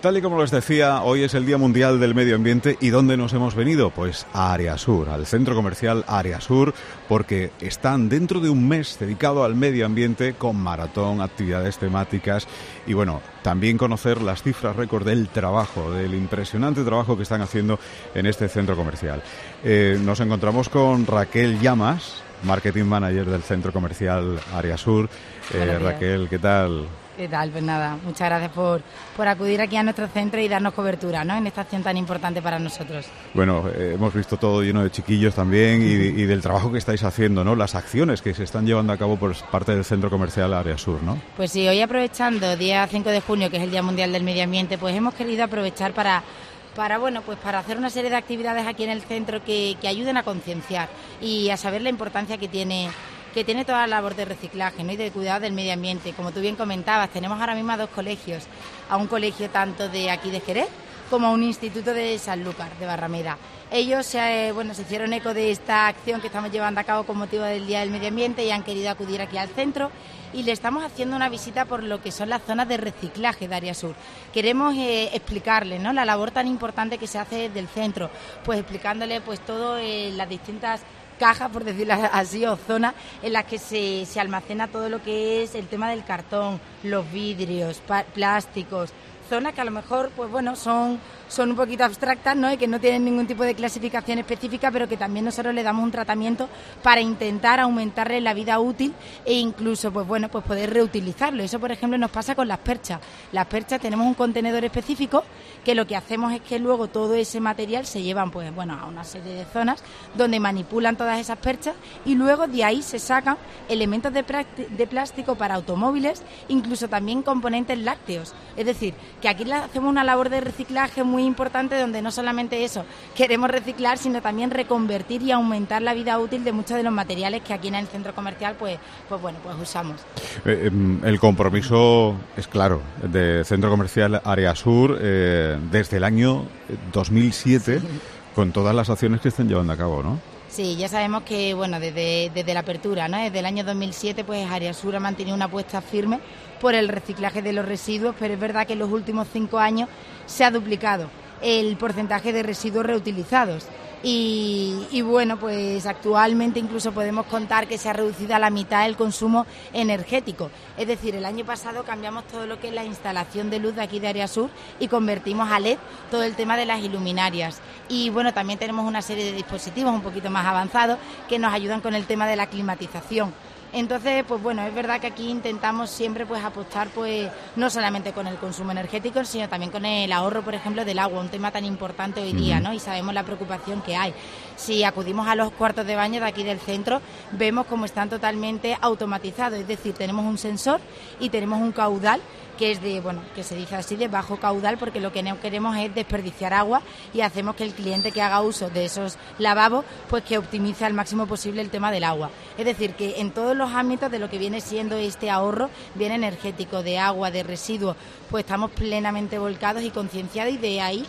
Tal y como les decía, hoy es el Día Mundial del Medio Ambiente. ¿Y dónde nos hemos venido? Pues a Área Sur, al centro comercial Área Sur, porque están dentro de un mes dedicado al medio ambiente con maratón, actividades temáticas y bueno, también conocer las cifras récord del trabajo, del impresionante trabajo que están haciendo en este centro comercial. Nos encontramos con Raquel Llamas, Marketing Manager del centro comercial Área Sur. Raquel, ¿qué tal? ¿Qué tal? Pues nada, muchas gracias por acudir aquí a nuestro centro y darnos cobertura, ¿no?, en esta acción tan importante para nosotros. Bueno, hemos visto todo lleno de chiquillos también y del trabajo que estáis haciendo, ¿no? Las acciones que se están llevando a cabo por parte del Centro Comercial Área Sur, ¿no? Pues sí, hoy aprovechando día 5 de junio, que es el Día Mundial del Medio Ambiente, pues hemos querido aprovechar para hacer una serie de actividades aquí en el centro que ayuden a concienciar y a saber la importancia que tiene toda la labor de reciclaje, ¿no?, y de cuidado del medio ambiente. Como tú bien comentabas, tenemos ahora mismo a 2 colegios, a un colegio tanto de aquí de Jerez como a un instituto de Sanlúcar, de Barrameda. Ellos se hicieron eco de esta acción que estamos llevando a cabo con motivo del Día del Medio Ambiente y han querido acudir aquí al centro y le estamos haciendo una visita por lo que son las zonas de reciclaje de Área Sur. Queremos explicarles, ¿no?, la labor tan importante que se hace del centro, pues explicándole pues todo las distintas cajas, por decirlo así, o zonas en las que se almacena todo lo que es el tema del cartón, los vidrios, plásticos, zonas que a lo mejor pues bueno son un poquito abstractas, ¿no?, y que no tienen ningún tipo de clasificación específica, pero que también nosotros le damos un tratamiento para intentar aumentarle la vida útil e incluso pues poder reutilizarlo. Eso, por ejemplo, nos pasa con las perchas. Las perchas tenemos un contenedor específico que lo que hacemos es que luego todo ese material se llevan a una serie de zonas donde manipulan todas esas perchas y luego de ahí se sacan elementos de plástico para automóviles, incluso también componentes lácteos. Es decir, que aquí hacemos una labor de reciclaje muy importante donde no solamente eso queremos reciclar, sino también reconvertir y aumentar la vida útil de muchos de los materiales que aquí en el centro comercial pues usamos. El compromiso es claro de Centro Comercial Área Sur desde el año 2007 sí, con todas las acciones que están llevando a cabo, ¿no? Sí, ya sabemos que desde la apertura, ¿no?, desde el año 2007, pues Área Sur ha mantenido una apuesta firme por el reciclaje de los residuos, pero es verdad que en los últimos 5 años se ha duplicado el porcentaje de residuos reutilizados. Y bueno, pues actualmente incluso podemos contar que se ha reducido a la mitad el consumo energético. Es decir, el año pasado cambiamos todo lo que es la instalación de luz de aquí de Área Sur y convertimos a LED todo el tema de las iluminarias. Y bueno, también tenemos una serie de dispositivos un poquito más avanzados que nos ayudan con el tema de la climatización. Entonces, pues bueno, es verdad que aquí intentamos siempre pues apostar pues no solamente con el consumo energético, sino también con el ahorro, por ejemplo, del agua, un tema tan importante hoy día, ¿no? Y sabemos la preocupación que hay. Si acudimos a los cuartos de baño de aquí del centro, vemos cómo están totalmente automatizados, es decir, tenemos un sensor y tenemos un caudal que es que se dice así, de bajo caudal, porque lo que no queremos es desperdiciar agua y hacemos que el cliente que haga uso de esos lavabos, pues que optimice al máximo posible el tema del agua. Es decir, que en todos los ámbitos de lo que viene siendo este ahorro, bien energético, de agua, de residuos, pues estamos plenamente volcados y concienciados y de ahí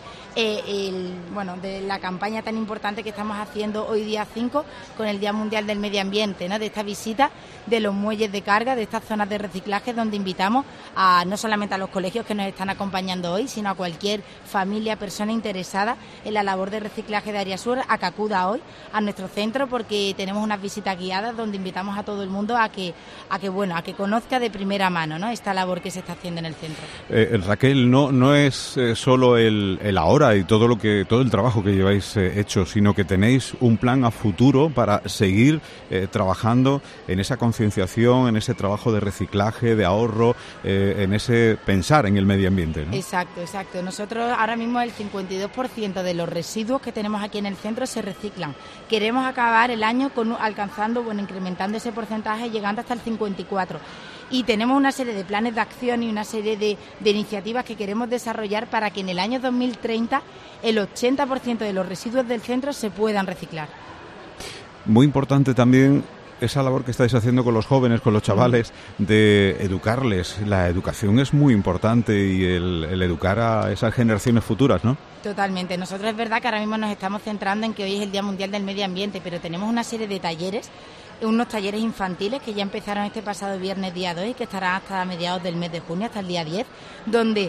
de la campaña tan importante que estamos haciendo hoy día 5 con el Día Mundial del Medio Ambiente, ¿no?, de esta visita de los muelles de carga, de estas zonas de reciclaje donde invitamos no solamente a los colegios que nos están acompañando hoy, sino a cualquier familia, persona interesada en la labor de reciclaje de Área Sur a que acuda hoy a nuestro centro, porque tenemos unas visitas guiadas donde invitamos a todo el mundo a que conozca de primera mano, ¿no?, esta labor que se está haciendo en el centro. Raquel, no es solo el ahora y todo el trabajo que lleváis hecho, sino que tenéis un plan a futuro para seguir trabajando en esa concienciación, en ese trabajo de reciclaje, de ahorro, en ese pensar en el medio ambiente, ¿no? Exacto. Nosotros ahora mismo el 52% de los residuos que tenemos aquí en el centro se reciclan. Queremos acabar el año incrementando ese porcentaje, llegando hasta el 54%. Y tenemos una serie de planes de acción y una serie de iniciativas que queremos desarrollar para que en el año 2030 el 80% de los residuos del centro se puedan reciclar. Muy importante también esa labor que estáis haciendo con los jóvenes, con los chavales, de educarles. La educación es muy importante y el educar a esas generaciones futuras, ¿no? Totalmente. Nosotros es verdad que ahora mismo nos estamos centrando en que hoy es el Día Mundial del Medio Ambiente, pero tenemos una serie de talleres, unos talleres infantiles que ya empezaron este pasado viernes día 2 y que estarán hasta mediados del mes de junio, hasta el día 10, donde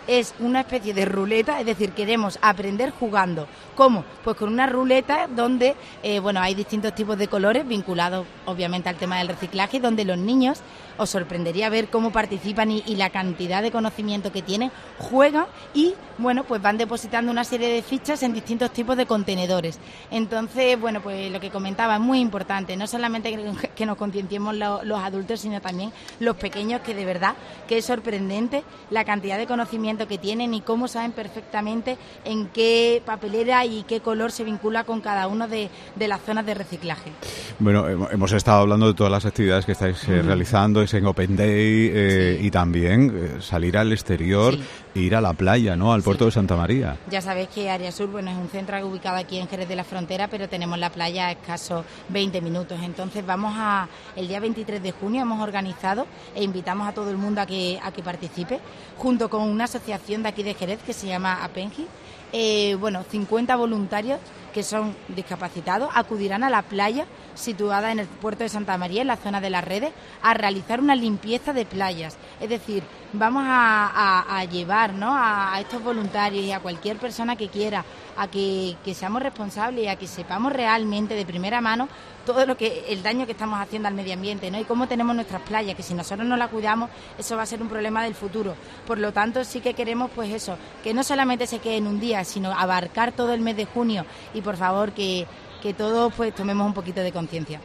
es una especie de ruleta, es decir, queremos aprender jugando. ¿Cómo? Pues con una ruleta donde hay distintos tipos de colores vinculados obviamente al tema del reciclaje, donde los niños, os sorprendería ver cómo participan y la cantidad de conocimiento que tienen, juegan y pues van depositando una serie de fichas en distintos tipos de contenedores. Entonces, pues lo que comentaba es muy importante, no solamente que nos concienciemos los adultos, sino también los pequeños, que de verdad que es sorprendente la cantidad de conocimiento que tienen y cómo saben perfectamente en qué papelera y qué color se vincula con cada una de las zonas de reciclaje. Bueno, hemos estado hablando de todas las actividades que estáis realizando, es en Open Day y también salir al exterior e ir a la playa, ¿no? Al puerto de Santa María. Ya sabéis que Ariasur, es un centro ubicado aquí en Jerez de la Frontera, pero tenemos la playa a escasos 20 minutos. Entonces el día 23 de junio hemos organizado e invitamos a todo el mundo a que participe, junto con una asociación de aquí de Jerez que se llama Apenji. 50 voluntarios que son discapacitados acudirán a la playa situada en el puerto de Santa María, en la zona de las Redes, a realizar una limpieza de playas. Es decir, vamos a llevar, ¿no?, a estos voluntarios y a cualquier persona que quiera a que seamos responsables y a que sepamos realmente de primera mano todo el daño que estamos haciendo al medio ambiente, ¿no?, y cómo tenemos nuestras playas, que si nosotros no las cuidamos, eso va a ser un problema del futuro. Por lo tanto, sí que queremos, que no solamente se quede en un día, sino abarcar todo el mes de junio y, por favor, que todos tomemos un poquito de conciencia.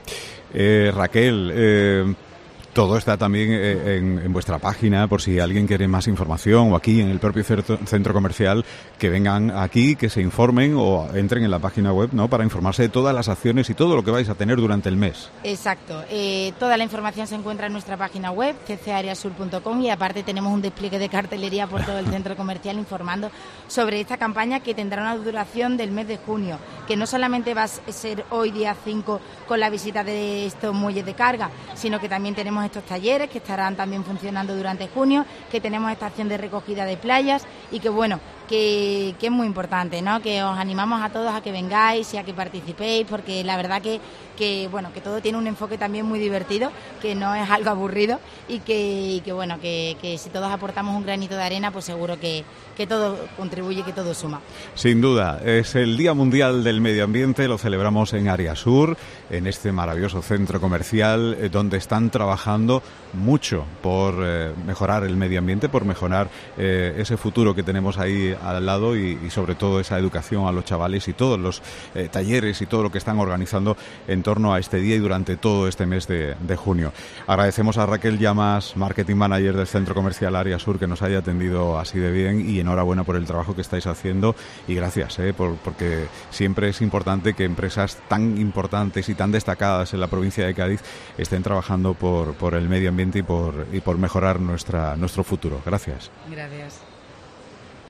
Raquel, todo está también en vuestra página, por si alguien quiere más información, o aquí en el propio centro comercial, que vengan aquí, que se informen o entren en la página web, ¿no?, para informarse de todas las acciones y todo lo que vais a tener durante el mes. Exacto. Toda la información se encuentra en nuestra página web, ccariasur.com, y aparte tenemos un despliegue de cartelería por todo el centro comercial informando sobre esta campaña, que tendrá una duración del mes de junio, que no solamente va a ser hoy día 5 con la visita de estos muelles de carga, sino que también tenemos estos talleres que estarán también funcionando durante junio, que tenemos esta acción de recogida de playas y que es muy importante, ¿no?, que os animamos a todos a que vengáis y a que participéis, porque la verdad que todo tiene un enfoque también muy divertido, que no es algo aburrido y que si todos aportamos un granito de arena, pues seguro que todo contribuye, que todo suma. Sin duda, es el Día Mundial del Medio Ambiente, lo celebramos en Ariasur, en este maravilloso centro comercial, donde están trabajando mucho por mejorar el medio ambiente, por mejorar ese futuro que tenemos ahí al lado y sobre todo esa educación a los chavales y todos los talleres y todo lo que están organizando en torno a este día y durante todo este mes de junio. Agradecemos a Raquel Llamas, Marketing Manager del Centro Comercial Ariasur, que nos haya atendido así de bien, y enhorabuena por el trabajo que estáis haciendo y gracias porque siempre es importante que empresas tan importantes y tan destacadas en la provincia de Cádiz estén trabajando por el medio ambiente y por mejorar nuestro futuro. Gracias. Gracias.